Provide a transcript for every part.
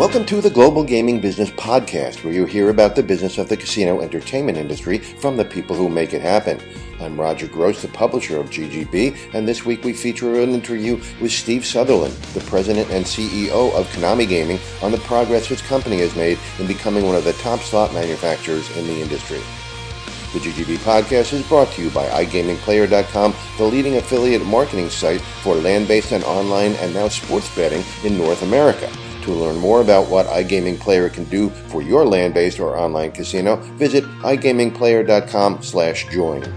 Welcome to the Global Gaming Business Podcast, where you hear about the business of the casino entertainment industry from the people who make it happen. I'm Roger Gross, the publisher of GGB, and this week we feature an interview with Steve Sutherland, the president and CEO of Konami Gaming, on the progress his company has made in becoming one of the top slot manufacturers in the industry. The GGB podcast is brought to you by iGamingPlayer.com, the leading affiliate marketing site for land-based and online and now sports betting in North America. To learn more about what iGaming Player can do for your land-based or online casino, visit iGamingPlayer.com/join.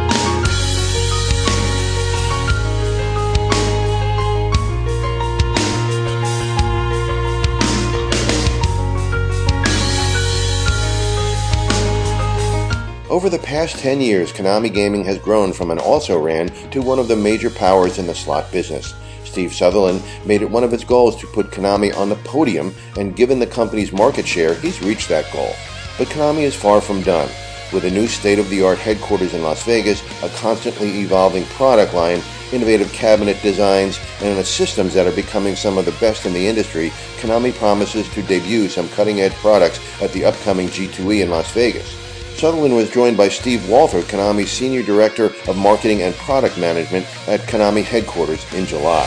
Over the past 10 years, Konami Gaming has grown from an also-ran to one of the major powers in the slot business. Steve Sutherland made it one of his goals to put Konami on the podium, and given the company's market share, he's reached that goal. But Konami is far from done. With a new state-of-the-art headquarters in Las Vegas, a constantly evolving product line, innovative cabinet designs, and systems that are becoming some of the best in the industry, Konami promises to debut some cutting-edge products at the upcoming G2E in Las Vegas. Sutherland was joined by Steve Walther, Konami's Senior Director of Marketing and Product Management at Konami headquarters in July.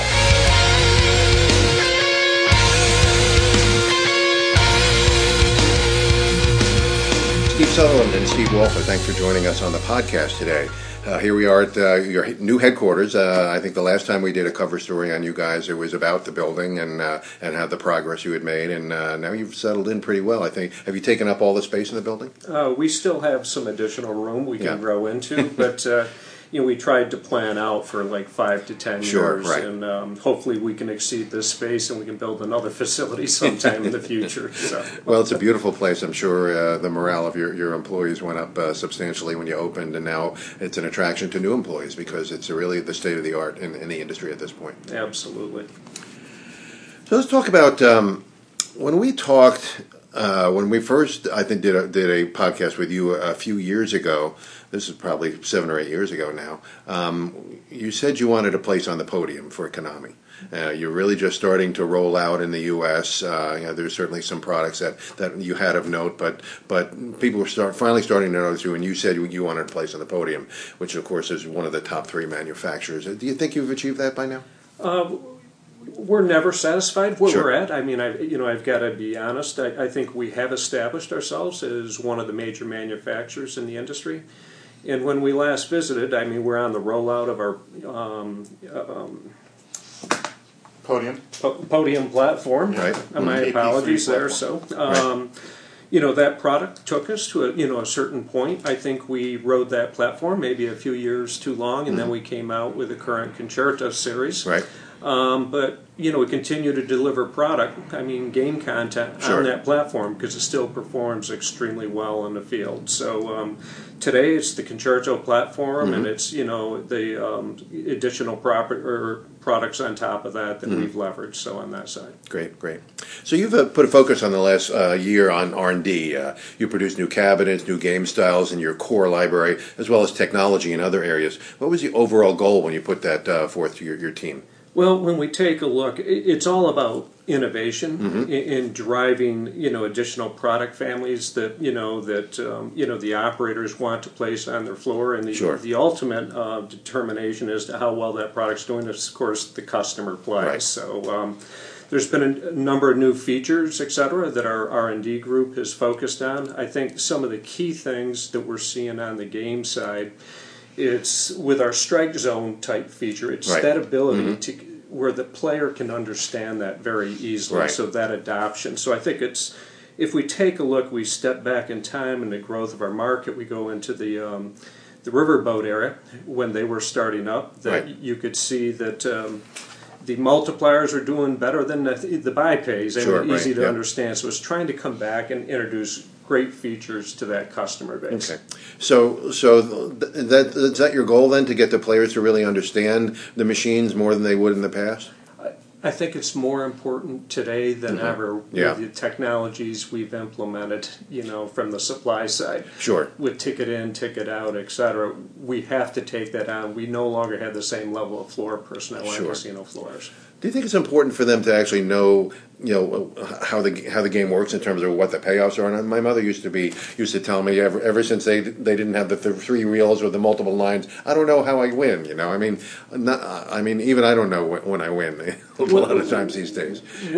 Steve Sutherland and Steve Walther, thanks for joining us on the podcast today. Here we are at your new headquarters. I think the last time we did a cover story on you guys, it was about the building and how the progress you had made, and now you've settled in pretty well, I think. Have you taken up all the space in the building? We still have some additional room we can grow into, but we tried to plan out for like 5 to 10 years, right. And hopefully we can exceed this space and we can build another facility sometime in the future. So. Well, it's a beautiful place. I'm sure the morale of your employees went up substantially when you opened, and now it's an attraction to new employees because it's really the state of the art in the industry at this point. Absolutely. So let's talk about when we talked. When we first, I think, did a podcast with you a few years ago, this is probably 7 or 8 years ago now, you said you wanted a place on the podium for Konami. You're really just starting to roll out in the U.S. There's certainly some products that you had of note, but people were finally starting to notice you, and you said you wanted a place on the podium, which, of course, is one of the top 3 manufacturers. Do you think you've achieved that by now? We're never satisfied where Sure. we're at. I mean, I've got to be honest. I think we have established ourselves as one of the major manufacturers in the industry. And when we last visited, I mean, we're on the rollout of our podium platform. Right. My apologies there. So, that product took us to a certain point. I think we rode that platform maybe a few years too long, and then we came out with the current Concerto series. Right. But we continue to deliver game content on that platform because it still performs extremely well in the field. So today it's the Concerto platform, and it's the additional products on top of that we've leveraged. So on that side, great. So you've put a focus on the last year on R&D. You produce new cabinets, new game styles in your core library, as well as technology in other areas. What was the overall goal when you put that forth to your team? Well, when we take a look, it's all about innovation in driving, additional product families that the operators want to place on their floor, and the ultimate determination as to how well that product's doing is, of course, the customer plays. Right. So there's been a number of new features, et cetera, that our R&D group has focused on. I think some of the key things that we're seeing on the game side, it's with our strike zone type feature. It's that ability to where the player can understand that very easily. Right. So that adoption. So I think it's, if we take a look, we step back in time in the growth of our market. We go into the riverboat era when they were starting up. That you could see that the multipliers are doing better than the buy pays. They were easy to understand. So it's trying to come back and introduce great features to that customer base. Okay, so is that your goal then, to get the players to really understand the machines more than they would in the past? I think it's more important today than ever with the technologies we've implemented, from the supply side. Sure. With ticket in, ticket out, et cetera. We have to take that on. We no longer have the same level of floor personnel on casino floors. Do you think it's important for them to actually know, how the game works in terms of what the payoffs are? And my mother used to tell me ever since they didn't have the three reels or the multiple lines, I don't know how I win. Even I don't know when I win a lot of times these days.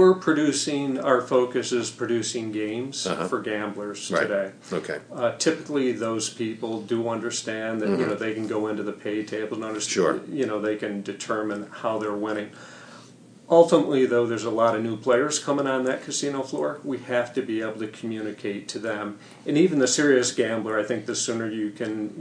Our focus is producing games for gamblers today. Okay. Typically, those people do understand that they can go into the pay table and understand. Sure. They can determine how they're winning. Ultimately, though, there's a lot of new players coming on that casino floor. We have to be able to communicate to them. And even the serious gambler, I think the sooner you can,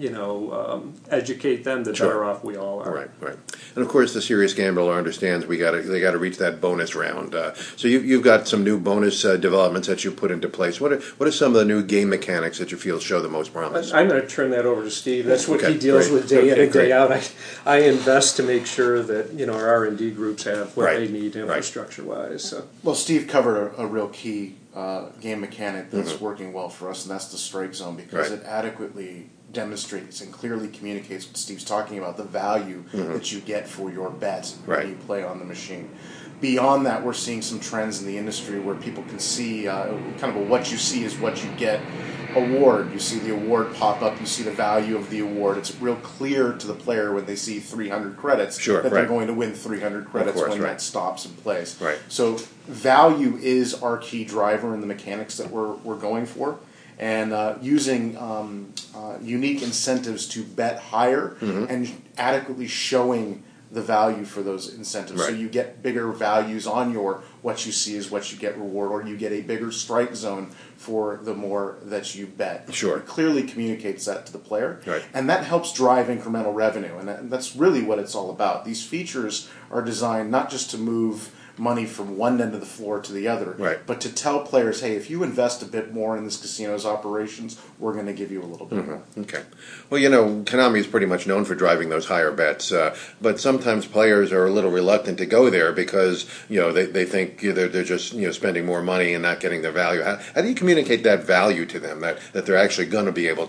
educate them, the better off we all are. Right. And of course, the serious gambler understands they got to reach that bonus round. So you've got some new bonus developments that you put into place. What are some of the new game mechanics that you feel show the most promise? I'm going to turn that over to Steve. That's what he deals with day in and day out. I invest to make sure that our R&D groups have what they need infrastructure-wise. So. Well, Steve covered a real key game mechanic that's working well for us, and that's the strike zone, because it adequately demonstrates and clearly communicates what Steve's talking about, the value that you get for your bet when you play on the machine. Beyond that, we're seeing some trends in the industry where people can see kind of a what you see is what you get award. You see the award pop up, you see the value of the award. It's real clear to the player when they see 300 credits that they're going to win 300 credits when that stops and plays. Right. So value is our key driver in the mechanics that we're going for. And using unique incentives to bet higher and adequately showing the value for those incentives. So you get bigger values on your what you see is what you get reward, or you get a bigger strike zone for the more that you bet. Sure. It clearly communicates that to the player. Right. And that helps drive incremental revenue. And that's really what it's all about. These features are designed not just to move money from one end of the floor to the other, but to tell players, hey, if you invest a bit more in this casino's operations, we're going to give you a little bit more. Okay. Well, Konami is pretty much known for driving those higher bets, but sometimes players are a little reluctant to go there because they think they're just spending more money and not getting the value. How do you communicate that value to them, that they're actually going to be able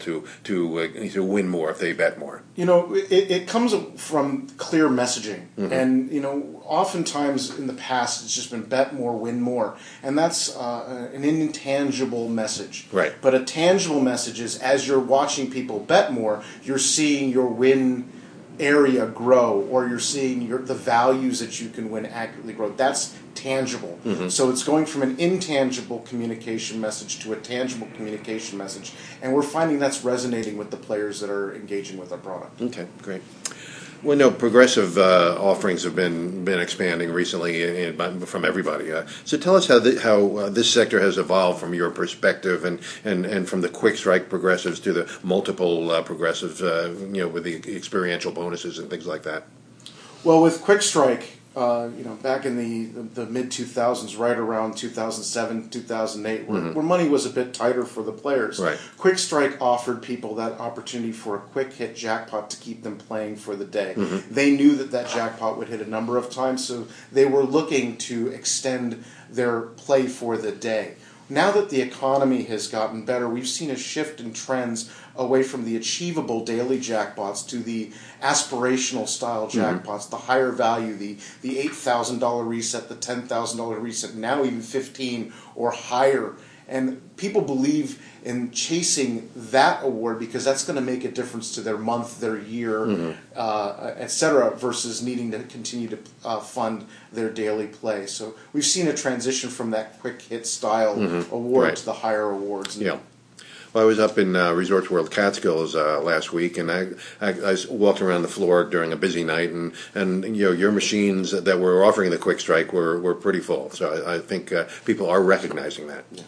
to win more if they bet more? It comes from clear messaging, and oftentimes in the past it's just been bet more, win more, and that's an intangible message. Right. But a tangible message is, as you're watching people bet more, you're seeing your win area grow, or you're seeing the values that you can win accurately grow. That's tangible. So it's going from an intangible communication message to a tangible communication message, and we're finding that's resonating with the players that are engaging with our product. Okay, great. Well, progressive offerings have been expanding recently from everybody. So tell us how this sector has evolved from your perspective, and from the quick strike progressives to the multiple progressives, with the experiential bonuses and things like that. Well, with Quick Strike, back in the mid-2000s, right around 2007, 2008, where money was a bit tighter for the players, Quick Strike offered people that opportunity for a quick hit jackpot to keep them playing for the day. They knew that jackpot would hit a number of times, so they were looking to extend their play for the day. Now that the economy has gotten better, we've seen a shift in trends away from the achievable daily jackpots to the aspirational style jackpots, the higher value, the $8,000 reset, the $10,000 reset, now even $15,000 or higher. And people believe in chasing that award because that's going to make a difference to their month, their year, etc., versus needing to continue to fund their daily play. So we've seen a transition from that quick hit style award to the higher awards. Yeah. Well, I was up in Resorts World Catskills last week, and I walked around the floor during a busy night, and your machines that were offering the Quick Strike were pretty full. So I think people are recognizing that. Yeah.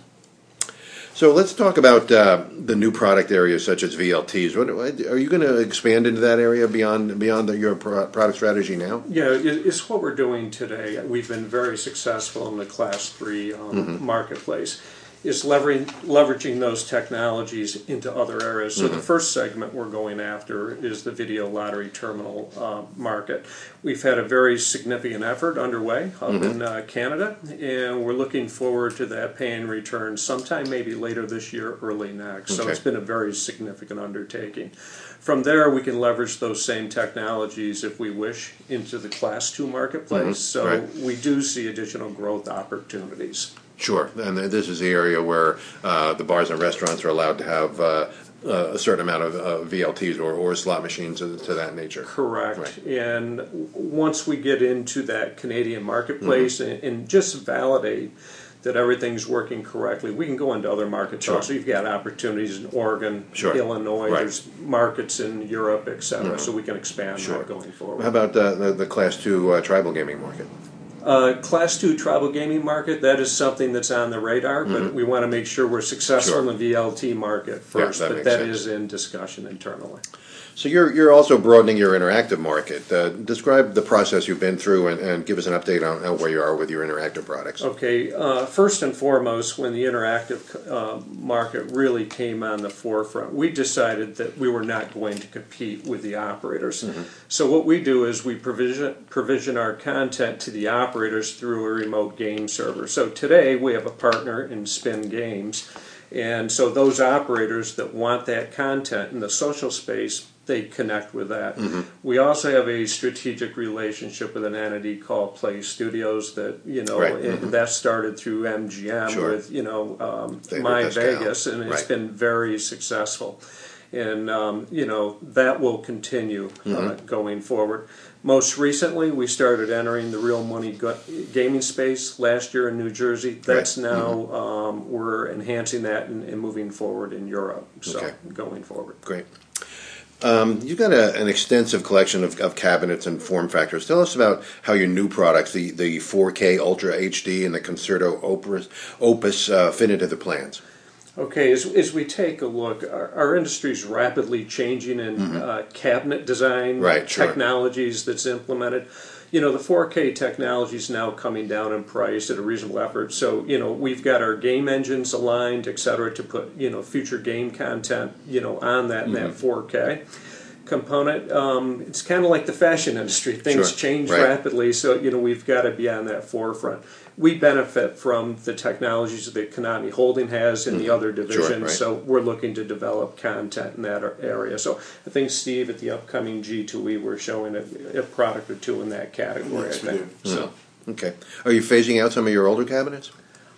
So let's talk about the new product areas such as VLTs. Are you going to expand into that area beyond your product strategy now? Yeah, it's what we're doing today. We've been very successful in the Class 3 marketplace. is leveraging those technologies into other areas. So the first segment we're going after is the video lottery terminal market. We've had a very significant effort underway up in Canada, and we're looking forward to that paying return sometime maybe later this year, early next. So it's been a very significant undertaking. From there, we can leverage those same technologies, if we wish, into the Class 2 marketplace. So we do see additional growth opportunities. Sure, and this is the area where the bars and restaurants are allowed to have a certain amount of VLTs or slot machines to that nature. Correct. Right. And once we get into that Canadian marketplace and just validate that everything's working correctly, we can go into other markets also. You've got opportunities in Oregon, Illinois, there's markets in Europe, etc. So we can expand that going forward. How about the Class 2 tribal gaming market? Class 2 tribal gaming market, that is something that's on the radar, but we want to make sure we're successful in the VLT market first, but that is in discussion internally. So you're also broadening your interactive market. Describe the process you've been through and give us an update on where you are with your interactive products. Okay, first and foremost, when the interactive market really came on the forefront, we decided that we were not going to compete with the operators. So what we do is we provision our content to the operators through a remote game server. So today we have a partner in Spin Games, and so those operators that want that content in the social space, they connect with that. We also have a strategic relationship with an entity called Play Studios that, that started through MGM with, My Vegas, and it's been very successful. And, that will continue going forward. Most recently, we started entering the real money gaming space last year in New Jersey. That's now, we're enhancing that and moving forward in Europe, going forward. Great. You've got an extensive collection of cabinets and form factors. Tell us about how your new products, the 4K Ultra HD and the Concerto Opus fit into the plans. Okay, as we take a look, our industry is rapidly changing in cabinet design technologies that's implemented. The 4K technology is now coming down in price at a reasonable effort. So, we've got our game engines aligned, et cetera, to put, future game content, on that, that 4K component. It's kind of like the fashion industry. Things change rapidly, so, we've got to be on that forefront. We benefit from the technologies that Konami Holding has in the other divisions, so we're looking to develop content in that area. So I think, Steve, at the upcoming G2E, we're showing a product or two in that category, I think. So. Okay. Are you phasing out some of your older cabinets?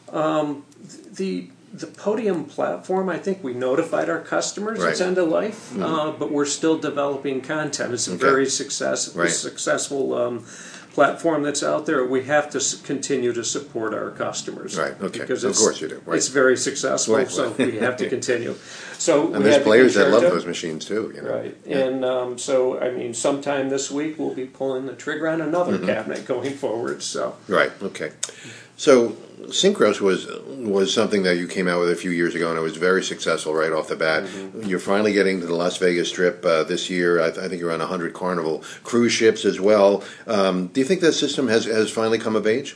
The Podium platform, I think we notified our customers it's end of life, but we're still developing content. It's a very successful platform that's out there. We have to continue to support our customers. Right, okay. Because of course you do. It's very successful, so we have to continue. So and there's players that love those machines too. Right. And so, sometime this week we'll be pulling the trigger on another cabinet going forward. So. Right, okay. So Synchros was something that you came out with a few years ago, and it was very successful right off the bat. You're finally getting to the Las Vegas Strip this year. I think you're on 100 Carnival cruise ships as well. Do you think that system has finally come of age?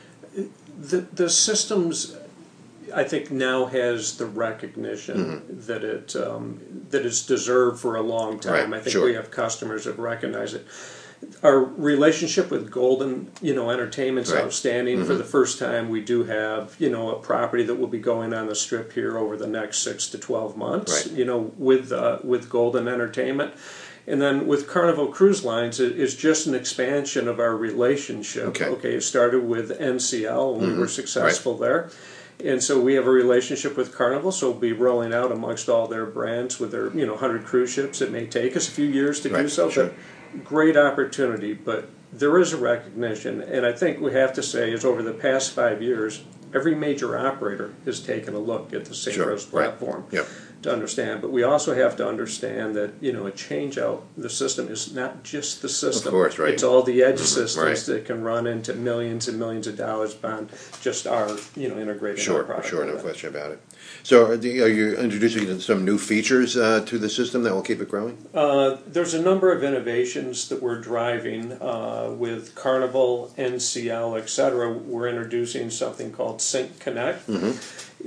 The systems, I think, now has the recognition that it's deserved for a long time. I think we have customers that recognize it. Our relationship with Golden, Entertainment's outstanding. For the first time, we do have, a property that will be going on the Strip here over the next 6 to 12 months, with Golden Entertainment. And then with Carnival Cruise Lines, it's just an expansion of our relationship. It started with NCL, and we were successful there. And so we have a relationship with Carnival, so we'll be rolling out amongst all their brands with their, 100 cruise ships. It may take us a few years to do so, but great opportunity. But there is a recognition, and I think we have to say is over the past 5 years, every major operator has taken a look at the Synchros platform to understand. But we also have to understand that, a change out the system is not just the system. Of course, It's all the edge systems that can run into millions and millions of dollars beyond just our, integrated our product. No question about it. So are you introducing some new features to the system that will keep it growing? There's a number of innovations that we're driving with Carnival, NCL, etc. We're introducing something called Sync Connect.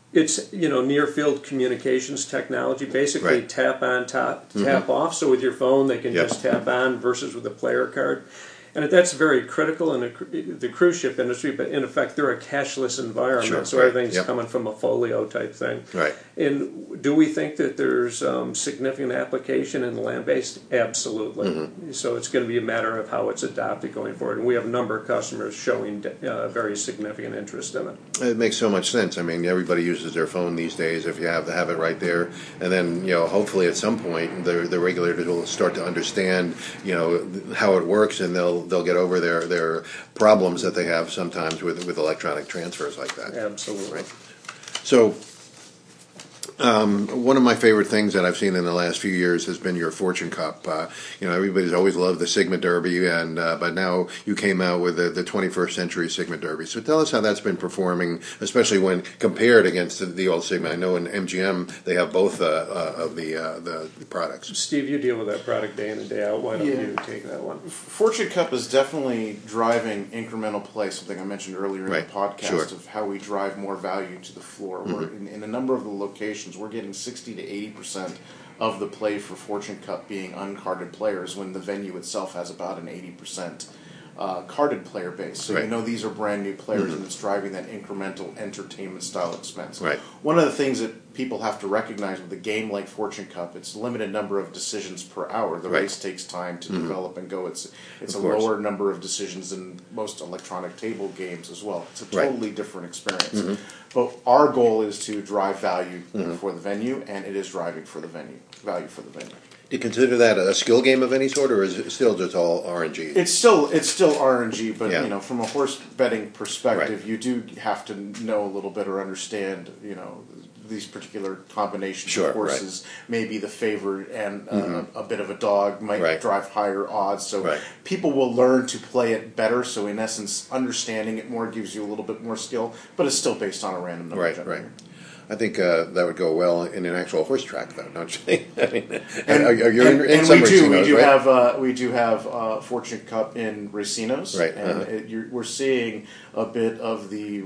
It's near field communications technology. Basically, tap on, tap off. So with your phone, they can just tap on versus with a player card. And that's very critical in the cruise ship industry, but in effect, they're a cashless environment, so everything's coming from a folio type thing. Right. And do we think that there's significant application in land-based? Absolutely. So it's going to be a matter of how it's adopted going forward. And we have a number of customers showing very significant interest in it. It makes so much sense. I mean, everybody uses their phone these days if you have to have it right there. And then, hopefully at some point, the regulators will start to understand, how it works, and they'll get over their problems that they have sometimes with electronic transfers like that. Absolutely. Right. So, one of my favorite things that I've seen in the last few years has been your Fortune Cup. Everybody's always loved the Sigma Derby, but now you came out with the 21st Century Sigma Derby. So tell us how that's been performing, especially when compared against the old Sigma. I know in MGM they have both of the products. Steve, you deal with that product day in and day out. Why don't you take that one? Fortune Cup is definitely driving incremental play, something I mentioned earlier in the podcast of how we drive more value to the floor. We're in a number of the locations, we're getting 60 to 80% of the play for Fortune Cup being uncarded players, when the venue itself has about an 80% carded player base. So these are brand new players, and it's driving that incremental entertainment style expense. Right. One of the things that people have to recognize with a game like Fortune Cup, it's a limited number of decisions per hour. The race takes time to develop and go. It's a lower number of decisions than most electronic table games as well. It's a totally different experience. But our goal is to drive value for the venue, and it is driving value for the venue. Do you consider that a skill game of any sort, or is it still just all RNG? It's still RNG, but from a horse betting perspective, you do have to know a little bit or understand, these particular combinations of horses. Maybe the favorite and a bit of a dog might drive higher odds. So people will learn to play it better. So in essence, understanding it more gives you a little bit more skill, but it's still based on a random number generator. I think that would go well in an actual horse track, though, don't you? We do have Fortune Cup in Racinos, and we're seeing a bit of the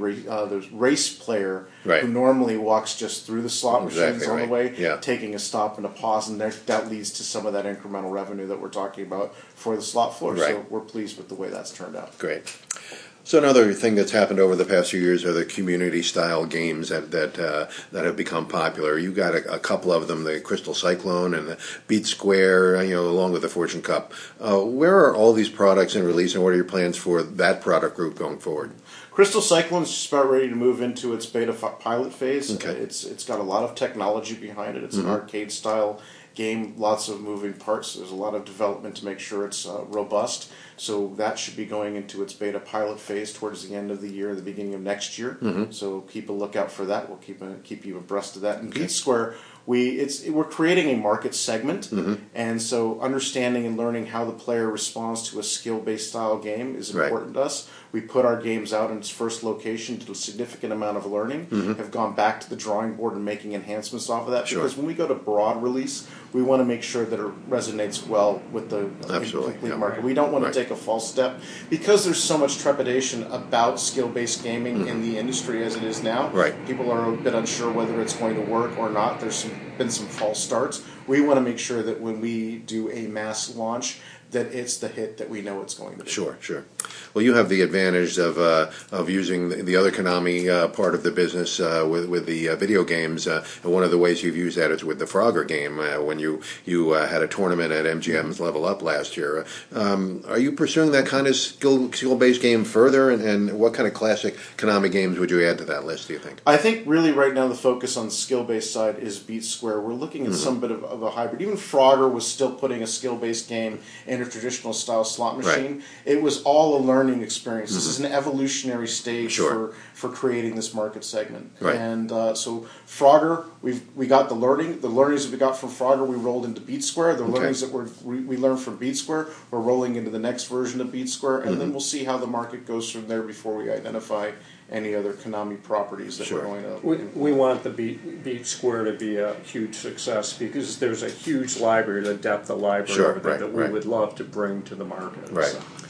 race player who normally walks just through the slot machines on the way, taking a stop and a pause, and that leads to some of that incremental revenue that we're talking about for the slot floor. So we're pleased with the way that's turned out. Great. So another thing that's happened over the past few years are the community-style games that have become popular. You got a couple of them, the Crystal Cyclone and the Beat Square, along with the Fortune Cup. Where are all these products in release, and what are your plans for that product group going forward? Crystal Cyclone is just about ready to move into its beta pilot phase. It's got a lot of technology behind it. It's an arcade-style game, lots of moving parts. There's a lot of development to make sure it's robust. So that should be going into its beta pilot phase towards the end of the year, the beginning of next year. So keep a lookout for that. We'll keep you abreast of that. And Beat Square, we're creating a market segment, and so understanding and learning how the player responds to a skill-based style game is important to us. We put our games out in its first location, did a significant amount of learning, have gone back to the drawing board and making enhancements off of that. Because when we go to broad release, we want to make sure that it resonates well with the complete market. We don't want to take a false step. Because there's so much trepidation about skill-based gaming in the industry as it is now, people are a bit unsure whether it's going to work or not. There's been some false starts. We want to make sure that when we do a mass launch, that it's the hit that we know it's going to be. Sure. Well, you have the advantage of using the other Konami part of the business with the video games, and one of the ways you've used that is with the Frogger game when you had a tournament at MGM's Level Up last year. Are you pursuing that kind of skill-based game further, and what kind of classic Konami games would you add to that list, do you think? I think really right now the focus on the skill-based side is Beat Square. We're looking at some bit of a hybrid. Even Frogger was still putting a skill-based game in a traditional style slot machine. It was all a learning experience. This is an evolutionary stage for creating this market segment. And so Frogger, we got the learnings that we got from Frogger, we rolled into Beat Square. The learnings that we learned from Beat Square, we're rolling into the next version of Beat Square, and then we'll see how the market goes from there before we identify any other Konami properties that we're going to... We want the Beat Square to be a huge success because there's a huge library, the depth of library over there that we would love to bring to the market. So.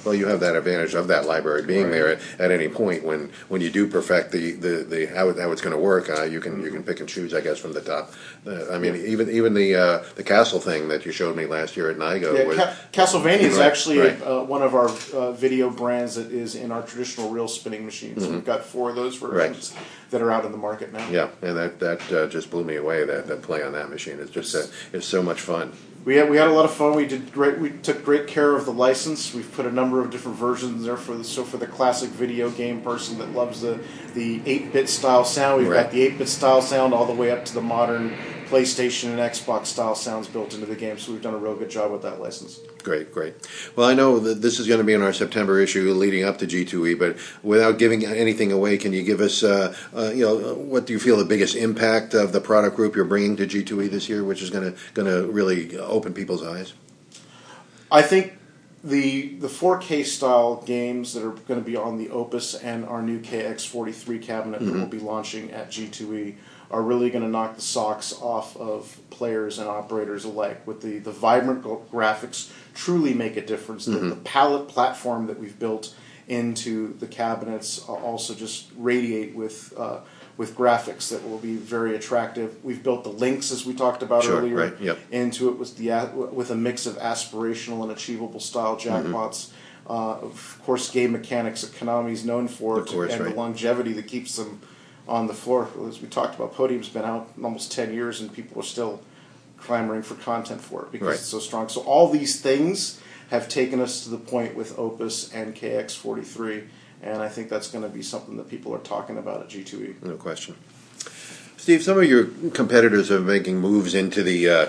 Well, you have that advantage of that library being there at any point when you do perfect the how it's going to work. You can pick and choose, I guess, from the top. I mean, even the castle thing that you showed me last year at NIGO. Yeah, Castlevania is actually one of our video brands that is in our traditional reel spinning machines. We've got 4 of those versions that are out in the market now. Yeah, and that just blew me away. That play on that machine is just it's so much fun. We had a lot of fun. We took great care of the license. We've put a number of different versions there for the classic video game person that loves the 8-bit style sound. We've got the 8-bit style sound all the way up to the modern PlayStation and Xbox style sounds built into the game. So we've done a real good job with that license. Great. Well, I know that this is going to be in our September issue leading up to G2E, but without giving anything away, can you give us, what do you feel the biggest impact of the product group you're bringing to G2E this year, which is going to really open people's eyes? I think the 4K style games that are going to be on the Opus and our new KX43 cabinet that we'll be launching at G2E are really going to knock the socks off of players and operators alike. With the vibrant graphics, truly make a difference. The palette platform that we've built into the cabinets also just radiate with graphics that will be very attractive. We've built the links, as we talked about earlier, into it with a mix of aspirational and achievable style jackpots. Of course, game mechanics that Konami's known for, the longevity that keeps them on the floor. As we talked about, Podium's been out almost 10 years and people are still clamoring for content for it because it's so strong. So all these things have taken us to the point with Opus and KX43, and I think that's going to be something that people are talking about at G2E. No question. Steve, some of your competitors are making moves into the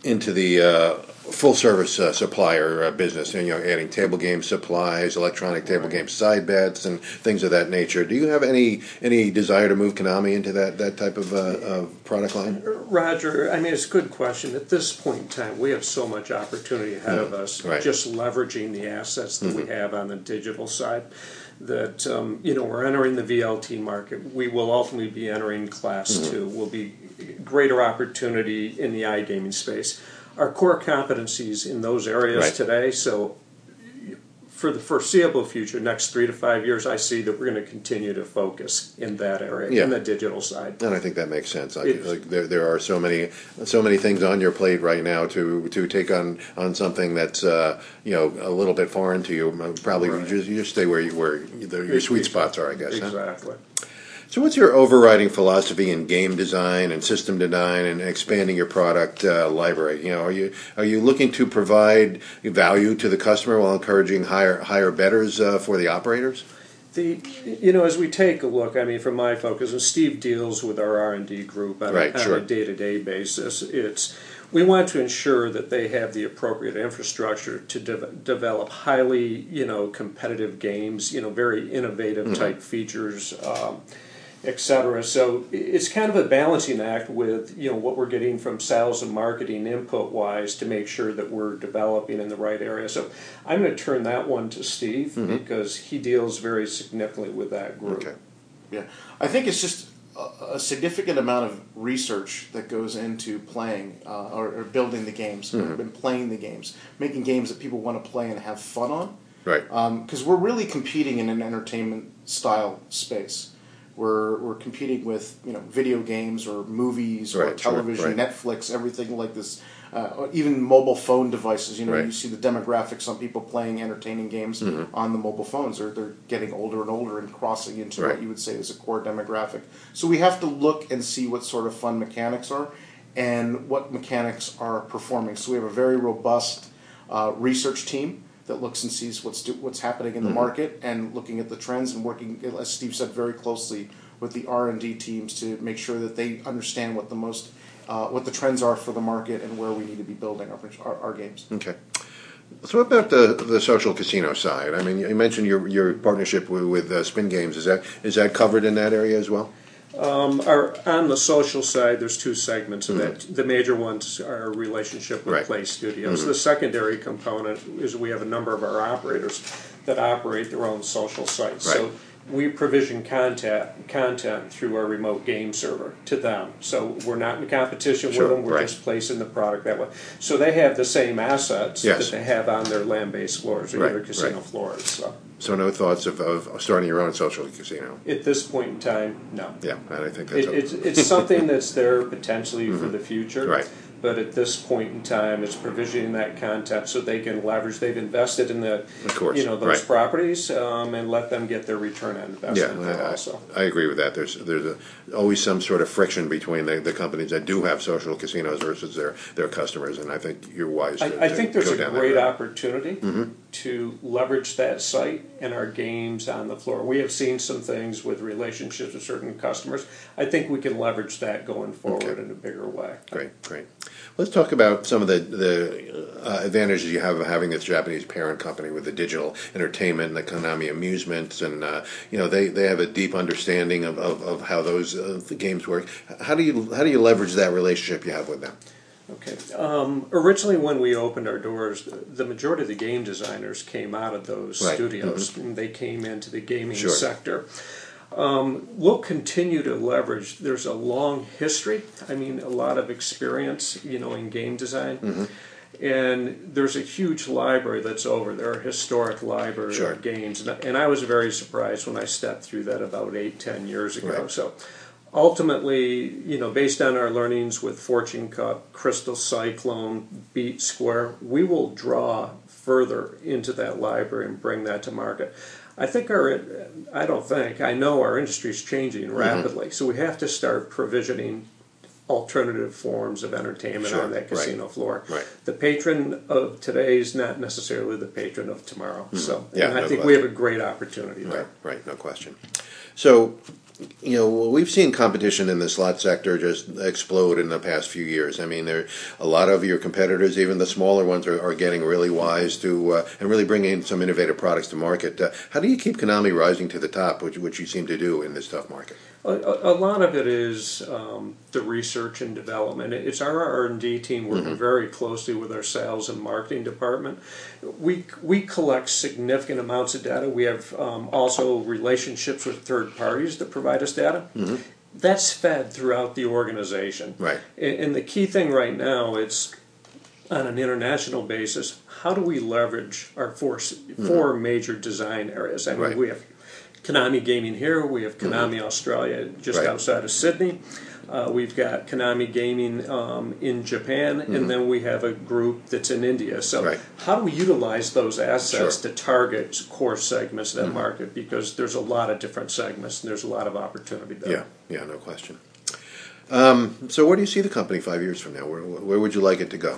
full-service supplier business, and adding table game supplies, electronic table game side bets, and things of that nature. Do you have any desire to move Konami into that type of product line? Roger, I mean, it's a good question. At this point in time, we have so much opportunity ahead of us, just leveraging the assets that we have on the digital side. That we're entering the VLT market. We will ultimately be entering Class 2. Will be greater opportunity in the iGaming space. Our core competencies in those areas today. So, for the foreseeable future, next 3 to 5 years, I see that we're going to continue to focus in that area, in the digital side. And I think that makes sense. There are so many things on your plate right now to take on something that's a little bit foreign to you. Probably you just stay where your sweet spots are, I guess. Exactly. Huh? So what's your overriding philosophy in game design and system design and expanding your product library? Are you looking to provide value to the customer while encouraging higher bettors for the operators? As we take a look, I mean, from my focus, and Steve deals with our R&D group on a day-to-day basis, we want to ensure that they have the appropriate infrastructure to develop highly, competitive games, very innovative type features, etc. So it's kind of a balancing act with what we're getting from sales and marketing input wise to make sure that we're developing in the right area. So I'm going to turn that one to Steve because he deals very significantly with that group. Okay. Yeah, I think it's just a significant amount of research that goes into playing or building the games, and playing the games, making games that people want to play and have fun on. Right. Because we're really competing in an entertainment style space. We're competing with video games or movies or television, Netflix, everything like this. Even mobile phone devices. You see the demographics on people playing entertaining games on the mobile phones. They're getting older and older and crossing into what you would say is a core demographic. So we have to look and see what sort of fun mechanics are and what mechanics are performing. So we have a very robust research team that looks and sees what's happening in the market and looking at the trends and working, as Steve said, very closely with the R&D teams to make sure that they understand what the trends are for the market and where we need to be building our games. Okay. So what about the social casino side? I mean, you mentioned your partnership with Spin Games. Is that covered in that area as well? On the social side, there's 2 segments of that. The major ones are our relationship with Play Studios. The secondary component is we have a number of our operators that operate their own social sites. So we provision content through our remote game server to them. So we're not in competition with them. We're just placing the product that way. So they have the same assets that they have on their land-based floors or their casino floors. So no thoughts of starting your own social casino? At this point in time, no. Yeah, and I think that's it's something that's there potentially for the future. Right. But at this point in time, it's provisioning that content so they can leverage. They've invested in those properties and let them get their return on investment. Yeah, I agree with that. There's always some sort of friction between the companies that do have social casinos versus their customers, and I think you're wise. I think there's a great opportunity to leverage that site and our games on the floor. We have seen some things with relationships with certain customers. I think we can leverage that going forward in a bigger way. Great. Let's talk about some of the advantages you have of having this Japanese parent company with the digital entertainment and the Konami amusements, and they have a deep understanding of how those the games work. How do you leverage that relationship you have with them? Okay. Originally, when we opened our doors, the majority of the game designers came out of those studios. And they came into the gaming sector. We'll continue to leverage. There's a long history. I mean, a lot of experience, in game design. And there's a huge library that's over there, a historic library of games. And I was very surprised when I stepped through that about 8-10 years ago. So ultimately, based on our learnings with Fortune Cup, Crystal Cyclone, Beat Square, we will draw further into that library and bring that to market. I know our industry is changing rapidly, so we have to start provisioning alternative forms of entertainment on that casino floor. The patron of today is not necessarily the patron of tomorrow. So, I think we have a great opportunity there. Right, no question. So, we've seen competition in the slot sector just explode in the past few years. I mean, a lot of your competitors, even the smaller ones, are getting really wise to and really bringing some innovative products to market. How do you keep Konami rising to the top, which you seem to do in this tough market? A lot of it is the research and development. It's our R&D team working very closely with our sales and marketing department. We collect significant amounts of data. We have also relationships with third parties that provide us data. That's fed throughout the organization. And the key thing right now, it's on an international basis, how do we leverage our four major design areas? I mean, we have Konami Gaming here, we have Konami Australia just outside of Sydney, we've got Konami Gaming in Japan, and then we have a group that's in India. So how do we utilize those assets to target core segments of that market? Because there's a lot of different segments and there's a lot of opportunity there. Yeah, no question. So where do you see the company 5 years from now? Where would you like it to go?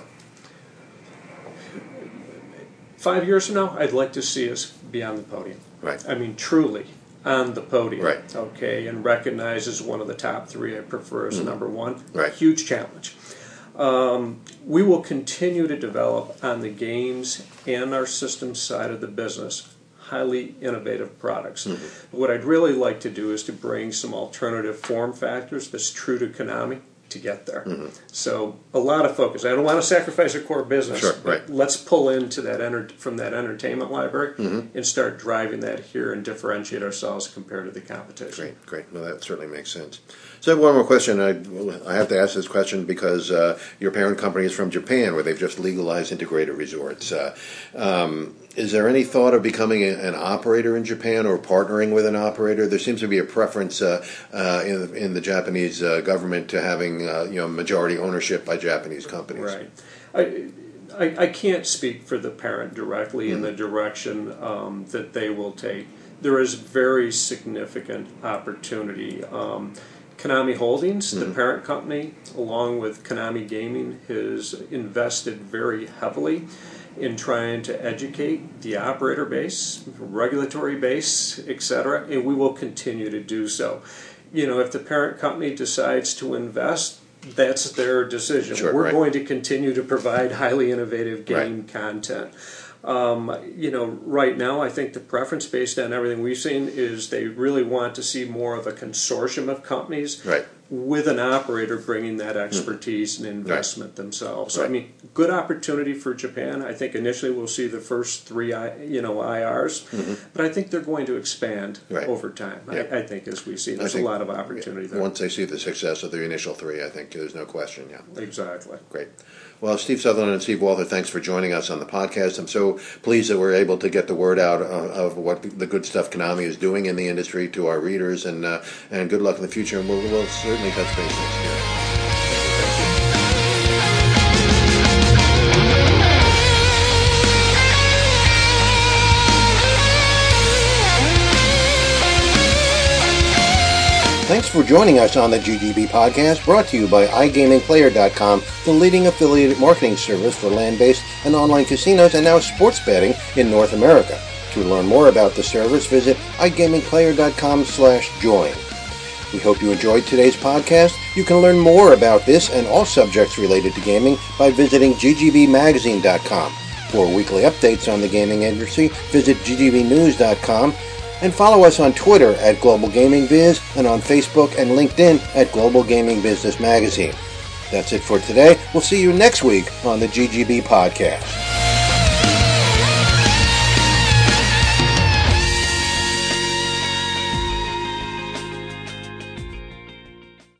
5 years from now, I'd like to see us be on the podium. I mean, truly on the podium. Okay, and recognized as one of the top three. I prefer as number one. Huge challenge. We will continue to develop on the games and our systems side of the business highly innovative products. What I'd really like to do is to bring some alternative form factors that's true to Konami to get there. So a lot of focus. I don't want to sacrifice our core business. But let's pull into that from that entertainment library and start driving that here and differentiate ourselves compared to the competition. Great. Well, that certainly makes sense. So I have one more question. I have to ask this question because your parent company is from Japan, where they've just legalized integrated resorts. Is there any thought of becoming an operator in Japan or partnering with an operator? There seems to be a preference in the Japanese government to having majority ownership by Japanese companies. I can't speak for the parent directly in the direction that they will take. There is very significant opportunity. Konami Holdings, the parent company, along with Konami Gaming, has invested very heavily in trying to educate the operator base, regulatory base, etc., and we will continue to do so. If the parent company decides to invest, that's their decision. We're going to continue to provide highly innovative game content. Right now, I think the preference based on everything we've seen is they really want to see more of a consortium of companies with an operator bringing that expertise and investment themselves. So, I mean, good opportunity for Japan. I think initially we'll see the first 3 IRs, but I think they're going to expand over time. I think as we see, there's a lot of opportunity there. Once they see the success of the initial 3, I think there's no question, Exactly. Great. Well, Steve Sutherland and Steve Walther, thanks for joining us on the podcast. I'm so pleased that we're able to get the word out of what the good stuff Konami is doing in the industry to our readers, and good luck in the future, and we'll certainly touch base next year. Thanks for joining us on the GGB podcast, brought to you by iGamingPlayer.com, the leading affiliated marketing service for land-based and online casinos and now sports betting in North America. To learn more about the service, visit iGamingPlayer.com/join. We hope you enjoyed today's podcast. You can learn more about this and all subjects related to gaming by visiting ggbmagazine.com. For weekly updates on the gaming industry, visit ggbnews.com. And follow us on Twitter at Global Gaming Biz and on Facebook and LinkedIn at Global Gaming Business Magazine. That's it for today. We'll see you next week on the GGB Podcast.